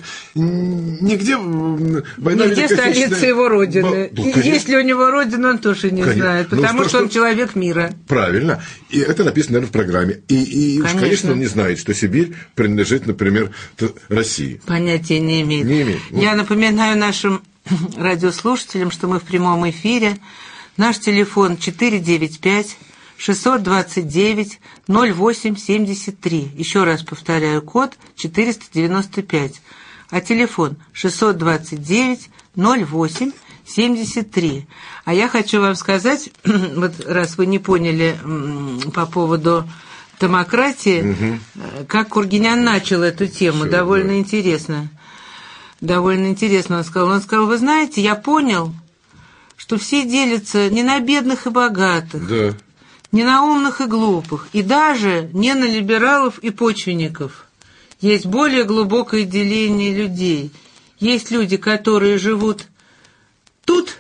нигде война Нигде столица его родины. Ну, если у него родина, он тоже не конечно. Знает, потому ну, что, что он человек мира. Правильно. И это написано, наверное, в программе. И И, конечно. Уж, конечно, он не знает, что Сибирь принадлежит, например, России. Понятия не имеет. Не имеет. Я вот. Напоминаю нашим радиослушателям, что мы в прямом эфире. Наш телефон четыре девять пять шестьсот двадцать девять ноль восемь семьдесят три. Еще раз повторяю, код четыреста девяносто пять. А телефон шестьсот двадцать девять ноль восемь семьдесят три. А я хочу вам сказать, вот раз вы не поняли по поводу демократии, угу. Как Кургинян начал эту тему, все, довольно да. интересно. Довольно интересно он сказал. Он сказал, вы знаете, я понял, что все делятся не на бедных и богатых, да. не на умных и глупых, и даже не на либералов и почвенников. Есть более глубокое деление людей. Есть люди, которые живут тут,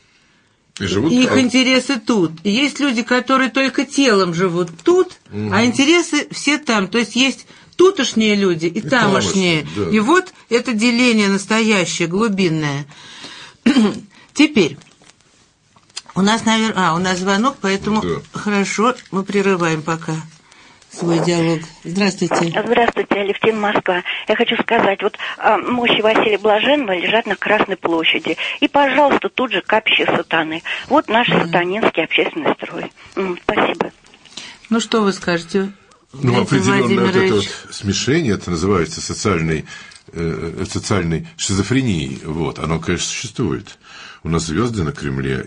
и живут их там. Интересы тут. И есть люди, которые только телом живут тут, угу. А интересы все там. То есть есть тутошние люди и, и тамошние. тамошние да. И вот это деление настоящее, глубинное. Теперь, у нас, наверное... А, у нас звонок, поэтому да. Хорошо, мы прерываем пока свой диалог. Здравствуйте. Здравствуйте, Алевтина, Москва. Я хочу сказать, вот а, мощи Василия Блаженного лежат на Красной площади. И, пожалуйста, тут же капище сатаны. Вот наш mm-hmm. сатанинский общественный строй. М, спасибо. Ну, что вы скажете, Ну, определенное вот это вот смешение, это называется социальной э, социальной шизофрении. Вот, оно, конечно, существует. У нас звезды на Кремле,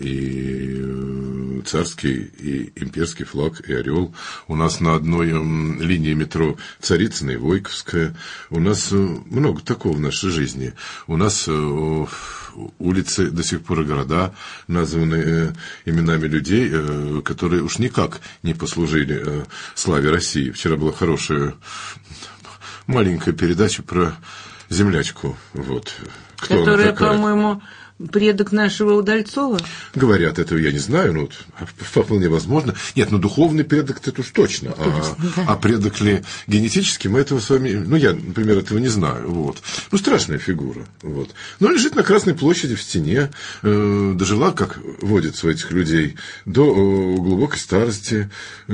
и царский, и имперский флаг, и орел. У нас на одной линии метро Царицына и Войковская. У нас много такого в нашей жизни. У нас улицы до сих пор и города названы именами людей, которые уж никак не послужили славе России. Вчера была хорошая маленькая передача про землячку. Вот. Кто которая, по-моему, предок нашего Удальцова? Говорят, этого я не знаю, но вот, вполне возможно. Нет, ну духовный предок это уж точно. точно а, да. а предок ли генетически, мы этого с вами... Ну, я, например, этого не знаю. Вот. Ну, страшная фигура. Вот. Но лежит на Красной площади в стене, э, дожила, как водится у этих людей, до э, глубокой старости. Э,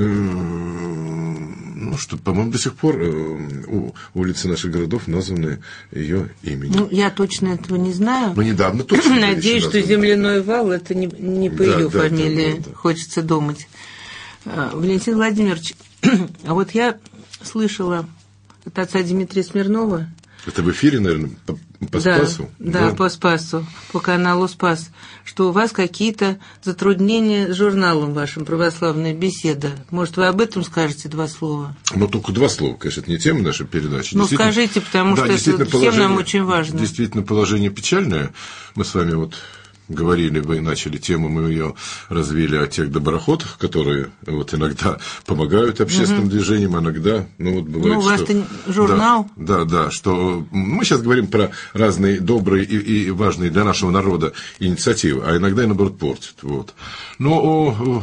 ну, что, по-моему, до сих пор э, улицы наших городов названы ее именем. Ну, я точно этого не знаю. Но недавно точно. Надеюсь, что земляной вал это не, не по да, ее да, фамилии, да, да, да. Хочется думать. Валентин Владимирович, а вот я слышала от отца Дмитрия Смирнова. Это в эфире, наверное, по, по да, Спасу? Да, да, по Спасу, по каналу Спас, что у вас какие-то затруднения с журналом вашим «Православная беседа». Может, вы об этом скажете два слова? Ну, только два слова, конечно, это не тема нашей передачи. Ну, скажите, потому да, что это всем нам очень важно. Действительно, положение печальное. Мы с вами вот говорили, вы начали тему, мы ее развили о тех доброходах, которые вот иногда помогают общественным угу. движениям, иногда, ну вот бывает, ну, у вас-то что... журнал. Да, да, да, что мы сейчас говорим про разные добрые и, и важные для нашего народа инициативы, а иногда и наоборот портят, вот. Но...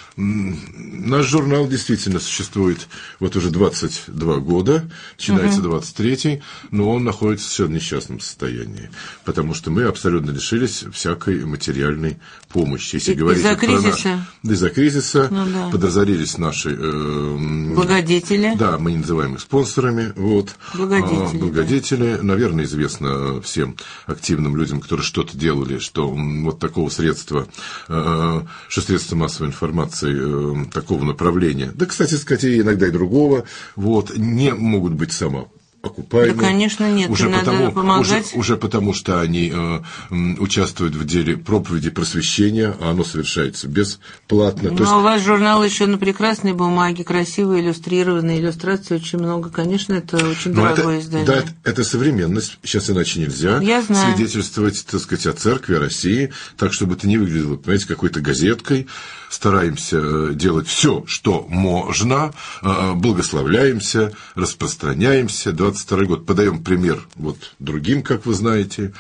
Наш журнал действительно существует вот уже двадцать два года, начинается двадцать третий, но он находится в совершенно несчастном состоянии, потому что мы абсолютно лишились всякой материальной помощи. Если и, говорить из-за кризиса? Наш, да, из-за кризиса ну, да. подразорились наши... Э, благодетели. Да, мы не называем их спонсорами. Вот, благодетели. А, благодетели. Да. Наверное, известно всем активным людям, которые что-то делали, что вот такого средства, э, что средства массовой информации такого направления, да, кстати сказать, и иногда и другого, вот, не могут быть само окупаемые. Да, конечно, нет, уже надо потому, помогать. Уже, уже потому, что они э, участвуют в деле проповеди просвещения, а оно совершается бесплатно. Ну, То есть... а у вас журнал еще на прекрасной бумаге, красиво иллюстрированные иллюстрации очень много. Конечно, это очень Но дорогое это, издание. Да, это, это современность. Сейчас иначе нельзя Я знаю. свидетельствовать, так сказать, о церкви, о России, так, чтобы это не выглядело, понимаете, какой-то газеткой. Стараемся делать все, что можно, благословляемся, распространяемся. двадцать второй год подаем пример вот другим, как вы знаете,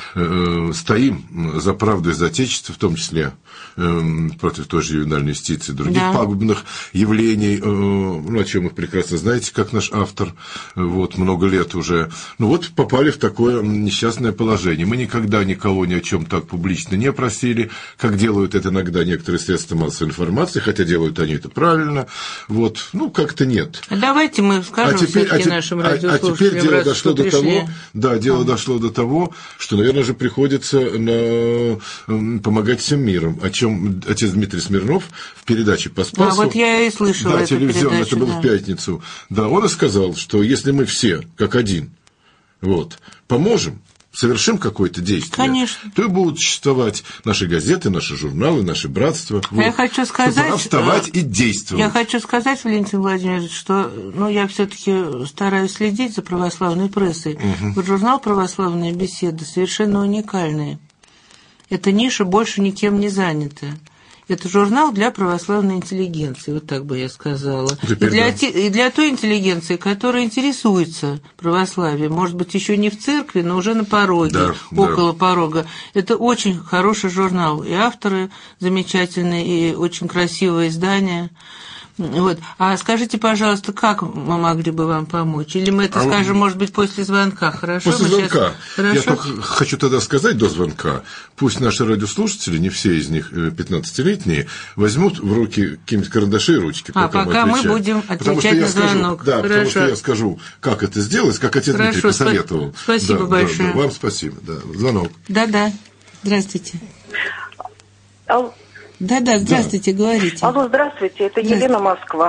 стоим за правду и за отечество, в том числе против той же ювенальной юстиции, других да. пагубных явлений, ну, о чем вы прекрасно знаете, как наш автор, вот, много лет уже. Ну вот попали в такое несчастное положение. Мы никогда никого ни о чем так публично не просили, как делают это иногда некоторые средства массовой информации, хотя делают они это правильно. Вот, ну, как-то нет. Давайте мы скажем а теперь, все-таки а, нашим а, радиослушателям, а теперь дело дошло до пришли. того, да, дело а. дошло до того, что, наверное, же приходится на, помогать всем миром, о чем отец Дмитрий Смирнов в передаче по Спасу. А вот я и слышала да, эту телевизионно, передачу. это было да. в пятницу. Да, он и сказал, что если мы все, как один, вот, поможем, совершим какое-то действие, конечно. То и будут существовать наши газеты, наши журналы, наши братства. Вот. Я хочу сказать, пора вставать и действовать. Я хочу сказать, Валентин Владимирович, что ну, я все-таки стараюсь следить за православной прессой. Угу. Вот журнал «Православная беседа» совершенно уникальный. Эта ниша больше никем не занята. Это журнал для православной интеллигенции, вот так бы я сказала. И для, да. и для той интеллигенции, которая интересуется православием, может быть, еще не в церкви, но уже на пороге, да, около да. порога. Это очень хороший журнал. И авторы замечательные, и очень красивое издание. Вот. А скажите, пожалуйста, как мы могли бы вам помочь? Или мы это а скажем, может быть, после звонка? Хорошо? После мы звонка. Сейчас... Хорошо? Я только хочу тогда сказать до звонка. Пусть наши радиослушатели, не все из них пятнадцатилетние, возьмут в руки какие-нибудь карандаши и ручки. А пока мы, мы будем отвечать на звонок. Скажу, да, потому что я скажу, как это сделать, как отец Хорошо, Дмитрий посоветовал. Спасибо да, большое. Да, да, вам спасибо. Да. Звонок. Да-да. Здравствуйте. Алло. Да-да, здравствуйте, да. говорите. Алло, здравствуйте, это здравствуйте. Елена, Москва.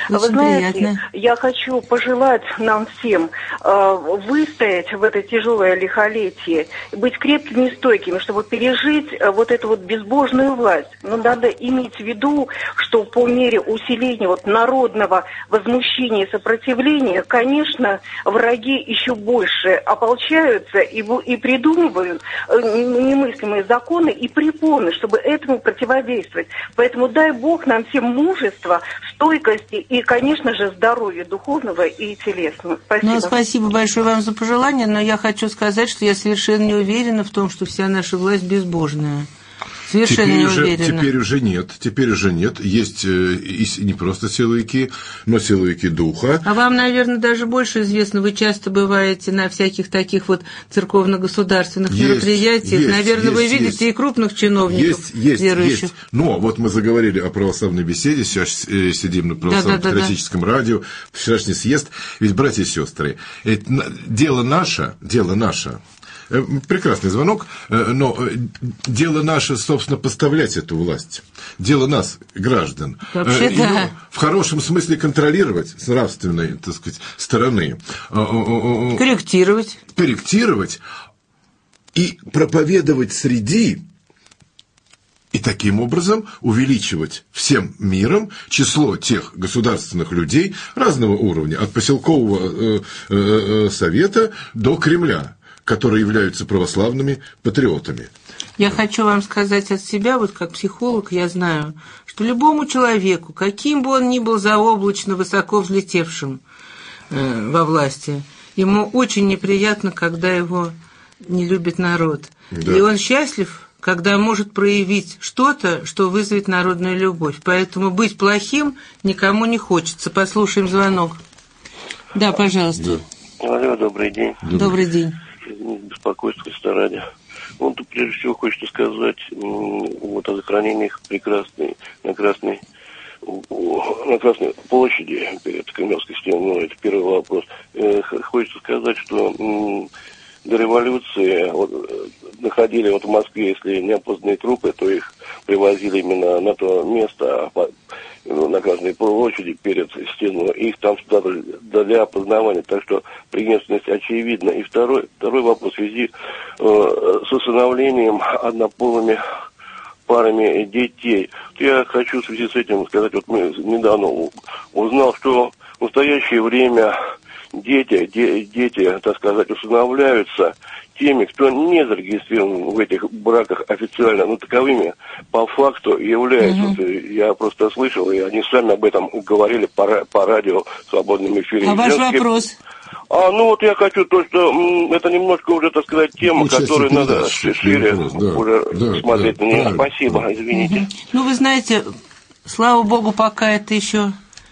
Очень Вы знаете, приятно. я хочу пожелать нам всем э, выстоять в это тяжелое лихолетие, быть крепкими и стойкими, чтобы пережить э, вот эту вот безбожную власть. Но надо иметь в виду, что по мере усиления вот народного возмущения и сопротивления, конечно, враги еще больше ополчаются и, и придумывают э, немыслимые законы и препоны, чтобы этому противодействовать. Поэтому дай Бог нам всем мужества, стойкости и, конечно же, здоровья духовного и телесного. Спасибо. Ну, спасибо большое вам за пожелание, но я хочу сказать, что я совершенно не уверена в том, что вся наша власть безбожная. Совершенно теперь не уже, уверена. Теперь уже нет, теперь уже нет. Есть э, и не просто силовики, но силовики духа. А вам, наверное, даже больше известно, вы часто бываете на всяких таких вот церковно-государственных есть, мероприятиях. есть, Наверное, есть, вы видите есть. и крупных чиновников есть, есть, верующих. Есть. Но вот мы заговорили о православной беседе, сейчас э, сидим на православном да, да, патриотическом да, да. радио, вчерашний съезд. Ведь, братья и сестры, это, дело наше, дело наше. Прекрасный звонок, но дело наше, собственно, поставлять эту власть. Дело нас, граждан. Вообще, и, да. ну, в хорошем смысле контролировать с нравственной, так сказать, стороны. Корректировать. Корректировать и проповедовать среди. И таким образом увеличивать всем миром число тех государственных людей разного уровня, от поселкового э, э, совета до Кремля, которые являются православными патриотами. Я хочу вам сказать от себя, вот как психолог, я знаю, что любому человеку, каким бы он ни был заоблачно высоко взлетевшим э, во власти, ему очень неприятно, когда его не любит народ. Да. И он счастлив, когда может проявить что-то, что вызовет народную любовь. Поэтому быть плохим никому не хочется. Послушаем звонок. Да, пожалуйста. Да. Алло, добрый день. Добрый, добрый день. Беспокойство Христа. Ну, тут прежде всего хочется сказать вот о захоронениях прекрасной, на Красной, на Красной площади перед Кремлевской стеной. Ну, это первый вопрос. Хочется сказать, что до революции вот, находили вот в Москве, если неопознанные трупы, то их привозили именно на то место, на Красной площади перед стеной, их там для опознавания, так что преемственность очевидна. И второй, второй вопрос в связи э, с усыновлением однополыми парами детей. Я хочу в связи с этим сказать, вот мы недавно узнал, что в настоящее время дети, де, дети, так сказать, усыновляются теми, кто не зарегистрирован в этих браках официально, но таковыми по факту являются. Mm-hmm. Вот, я просто слышал, и они сами об этом говорили по, по радио в свободном эфире. А ваш Женский... вопрос? А, ну вот я хочу то, что м, это немножко уже, так сказать, тема, ну, которую надо шире вопрос, да, уже да, смотреть да, на нее. Да, Спасибо, да. Извините. Mm-hmm. Ну, вы знаете, слава богу, пока это еще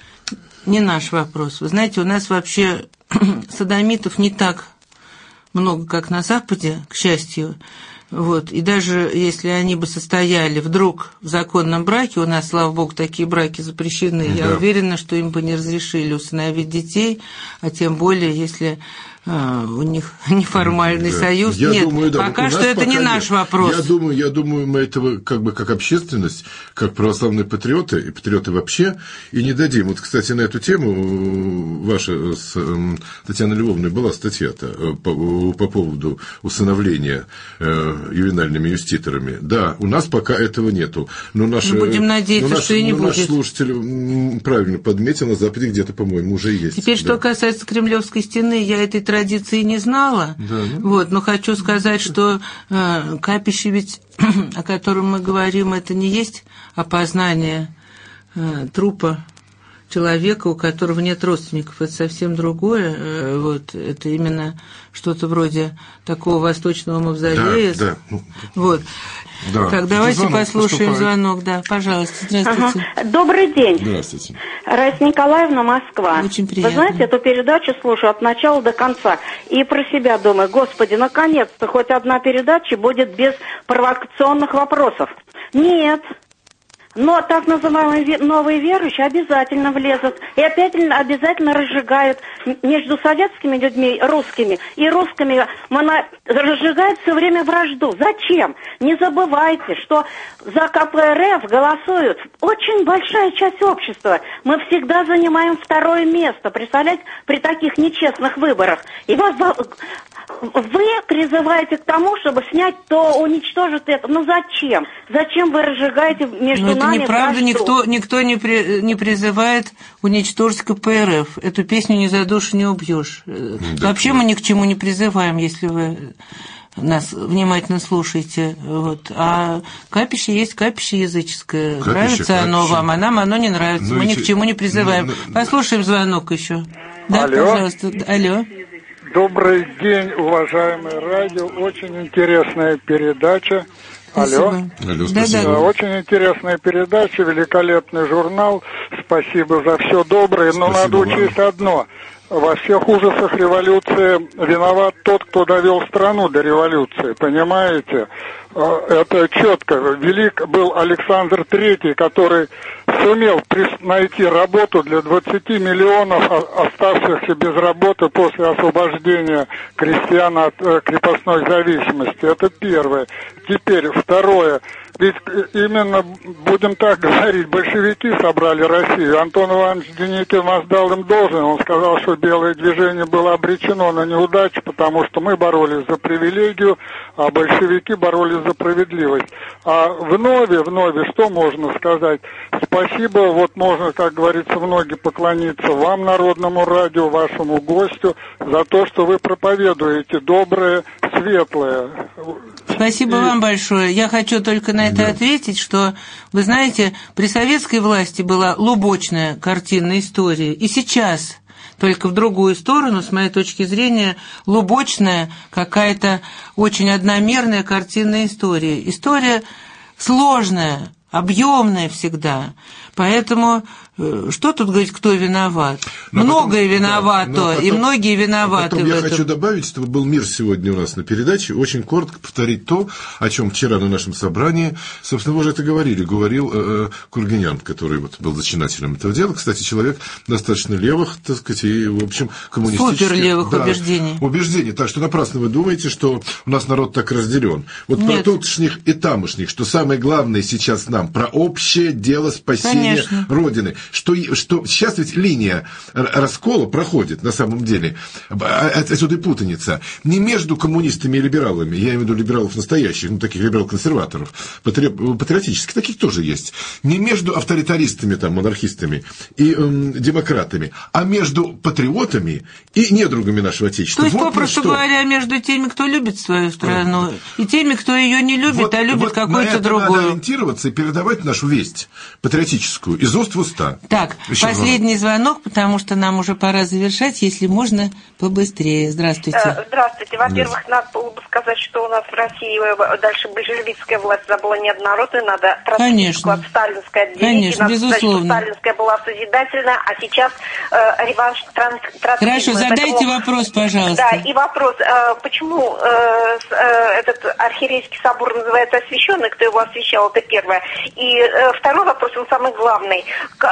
не наш вопрос. Вы знаете, у нас вообще содомитов не так много, как на Западе, к счастью. Вот. И даже если они бы состояли вдруг в законном браке, у нас, слава богу, такие браки запрещены, да. Я уверена, что им бы не разрешили усыновить детей, а тем более, если а, у них неформальный да. союз. Я Нет, думаю, да, пока что это пока не нет. наш вопрос. Я думаю, я думаю, мы этого как бы как общественность, как православные патриоты и патриоты вообще и не дадим. Вот, кстати, на эту тему ваша с Татьяной Львовной была статья-то по, по поводу усыновления э, ювенальными юститорами. Да, у нас пока этого нету. Но наши, мы будем надеяться, но наш, что и не но будет. Наш слушатель правильно подметил, на Западе где-то, по-моему, уже есть. Теперь, да. что касается Кремлевской стены, я этой традиции не знала. Да, ну, вот, но хочу сказать, что э, капище ведь, о котором мы говорим, это не есть опознание э, трупа человека, у которого нет родственников, это совсем другое. Вот, это именно что-то вроде такого восточного мавзолея. Да, да. Вот. Да. Так, давайте звонок послушаем поступает. звонок. Да, пожалуйста, здравствуйте. Ага. Добрый день. Здравствуйте. Раиса Николаевна, Москва. Очень приятно. Вы знаете, эту передачу слушаю от начала до конца. И про себя думаю, господи, наконец-то хоть одна передача будет без провокационных вопросов. Нет. Но так называемые новые верующие обязательно влезут и опять обязательно разжигают между советскими людьми, русскими, и русскими моно... разжигают все время вражду. Зачем? Не забывайте, что за ка пэ эр эф голосуют очень большая часть общества. Мы всегда занимаем второе место. Представляете, при таких нечестных выборах. И вас... Вы призываете к тому, чтобы снять то, уничтожить это. Ну зачем? Зачем вы разжигаете между Но нами это неправда, вражду? никто, никто не, при, не призывает уничтожить ка пэ эр эф. Эту песню «Не за душу не убьешь». Да. Вообще мы ни к чему не призываем, если вы нас внимательно слушаете. Вот. А капище есть капище языческое. Капище, нравится капище. Оно вам, а нам оно не нравится. Ну, мы эти... ни к чему не призываем. Ну, ну... Послушаем звонок еще. Да, алло. Пожалуйста. Алло. Добрый день, уважаемое радио. Очень интересная передача. Спасибо. Алло. Алло, спасибо. Да, да. Очень интересная передача, великолепный журнал. Спасибо за все доброе. Но Спасибо надо учесть вам. Одно. Во всех ужасах революции виноват тот, кто довел страну до революции. Понимаете? Это четко. Велик был Александр Третий, который сумел найти работу для двадцати миллионов оставшихся без работы после освобождения крестьян от крепостной зависимости. Это первое. Теперь второе. Ведь именно, будем так говорить, большевики собрали Россию. Антон Иванович Деникин воздал им должное. Он сказал, что белое движение было обречено на неудачу, потому что мы боролись за привилегию, а большевики боролись за справедливость. А вновь, вновь, что можно сказать? Спасибо, вот можно, как говорится, многие поклониться вам, Народному радио, вашему гостю, за то, что вы проповедуете доброе, светлое. Спасибо И... вам большое. Я хочу только на это да. ответить, что, вы знаете, при советской власти была лубочная картинная история, и сейчас, только в другую сторону, с моей точки зрения, лубочная какая-то очень одномерная картинная история. История сложная, объемная всегда. Поэтому что тут говорить, кто виноват? Но Многое потом, виновато, да, потом, и многие виноваты потом в я этом. хочу добавить, что был мир сегодня у нас на передаче, очень коротко повторить то, о чем вчера на нашем собрании, собственно, вы уже это говорили, говорил э, Кургинян, который вот был зачинателем этого дела. Кстати, человек достаточно левых, так сказать, и, в общем, коммунистических... Суперлевых да, убеждений. Убеждений. Так что напрасно вы думаете, что у нас народ так разделен. Вот Нет. про тутшних и тамошних, что самое главное сейчас нам, про общее дело спасения Конечно. Родины. Что, что сейчас ведь линия раскола проходит, на самом деле, отсюда и путаница, не между коммунистами и либералами, я имею в виду либералов настоящих, ну, таких либерал-консерваторов, патри... патриотических, таких тоже есть, не между авторитаристами, там, монархистами и эм, демократами, а между патриотами и недругами нашего Отечества. То есть, вот попросту говоря, между теми, кто любит свою страну, а. и теми, кто ее не любит, вот, а любит вот какую-то другую. Надо ориентироваться и передавать нашу весть патриотическую из уст в уста. Так, Еще последний звонок, потому что нам уже пора завершать, если можно побыстрее. Здравствуйте. Здравствуйте. Во-первых, да. надо было бы сказать, что у нас в России дальше большевистская власть была неоднородная, надо троцкистскую от сталинской отделить. Конечно, надо безусловно. сказать, что сталинская была созидательная, а сейчас э, реванш троцкизма. Хорошо, задайте Поэтому, вопрос, пожалуйста. Да, и вопрос, э, почему э, э, этот архиерейский собор называется освященный, кто его освящал, это первое. И э, второй вопрос, он самый главный.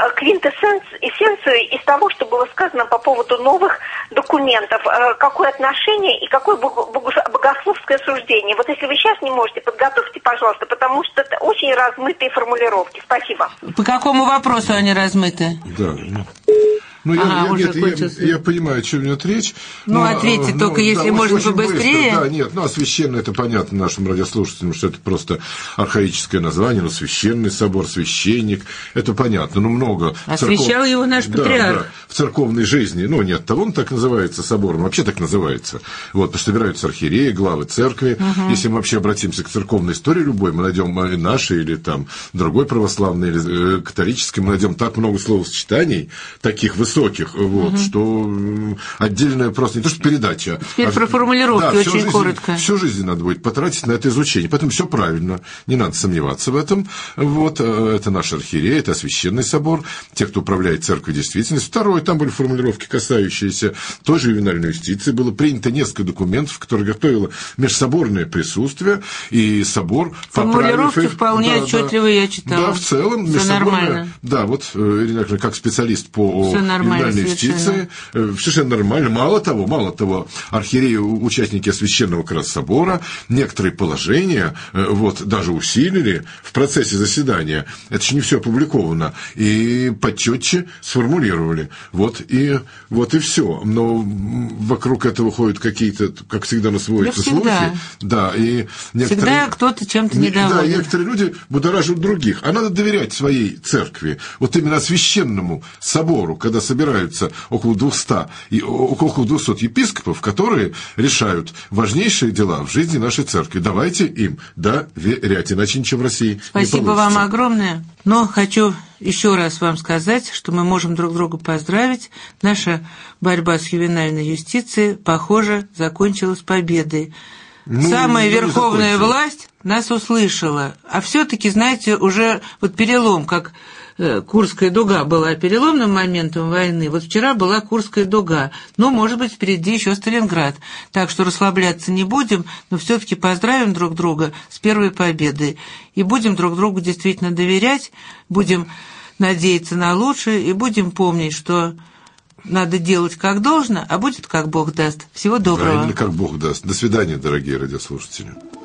Квинтэссенцию из того, что было сказано по поводу новых документов, какое отношение и какое богословское суждение. Вот если вы сейчас не можете, подготовьте, пожалуйста, потому что это очень размытые формулировки. Спасибо. По какому вопросу они размыты? Да. Ну, ага, я, я, нет, я, я понимаю, о чем идет речь. Ну, но, ответьте, но, только да, если можно побыстрее. Быстро, да, нет, ну, а священный, это понятно нашим радиослушателям, что это просто архаическое название, но священный собор, священник, это понятно, ну, много. Освящал церков... его наш патриарх. Да, да, в церковной жизни, ну, нет, того он так называется собором, вообще так называется. Вот, потому что собираются архиереи, главы церкви. Угу. Если мы вообще обратимся к церковной истории любой, мы найдем и нашей, или там другой православной, или католической, мы найдем так много словосочетаний, таких высоких, высоких, вот, угу. что отдельная просто не то, что передача. Теперь а, про формулировки да, очень жизнь, коротко. Всю жизнь надо будет потратить на это изучение, поэтому все правильно, не надо сомневаться в этом. Вот, это наш архиерей, это Священный собор, те, кто управляет церковью действительности. Второе, там были формулировки, касающиеся той же ювенальной юстиции. Было принято несколько документов, которые готовило межсоборное присутствие, и собор... Формулировки вполне да, отчетливые да, я читала. Да, в целом, все нормально. Да, вот, Ирина, как специалист по ювенальной юстиции, совершенно нормально. Мало того, мало того, архиереи, участники Священного как раз собора, некоторые положения, вот, даже усилили в процессе заседания. Это же не все опубликовано. И почетче сформулировали. Вот и, вот и все. Но вокруг этого ходят какие-то, как всегда, насвоятся слухи. Да, и некоторые... Всегда кто-то чем-то недоволен. Да, некоторые люди будоражат других. А надо доверять своей церкви. Вот именно Священному собору, когда собираются около двухсот, и около двухсот епископов, которые решают важнейшие дела в жизни нашей церкви. Давайте им доверять, иначе ничего в России Спасибо не получится. Вам огромное. Но хочу еще раз вам сказать, что мы можем друг друга поздравить. Наша борьба с ювенальной юстицией, похоже, закончилась победой. Ну, Самая ну, верховная власть нас услышала. А все-таки, знаете, уже вот перелом, как э, Курская дуга была переломным моментом войны, вот вчера была Курская дуга. Но, может быть, впереди еще Сталинград. Так что расслабляться не будем, но все-таки поздравим друг друга с первой победой. И будем друг другу действительно доверять, будем надеяться на лучшее и будем помнить, что... Надо делать как должно, а будет как Бог даст. Всего доброго. Правильно, как Бог даст. До свидания, дорогие радиослушатели.